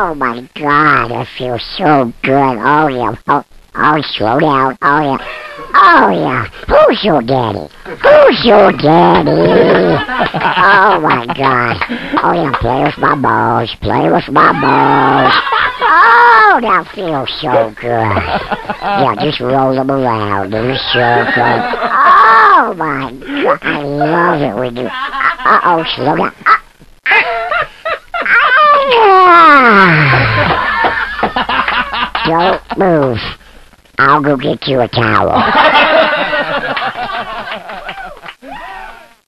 Oh my God, that feels so good. Oh yeah. Oh, slow down. Oh yeah. Oh yeah. Who's your daddy? Who's your daddy? Oh my God. Oh yeah, play with my balls. Play with my balls. Oh, that feels so good. Yeah, just roll them around in a circle. Oh my God, I love it when you. Uh-oh, slow down. Don't move. I'll go get you a towel.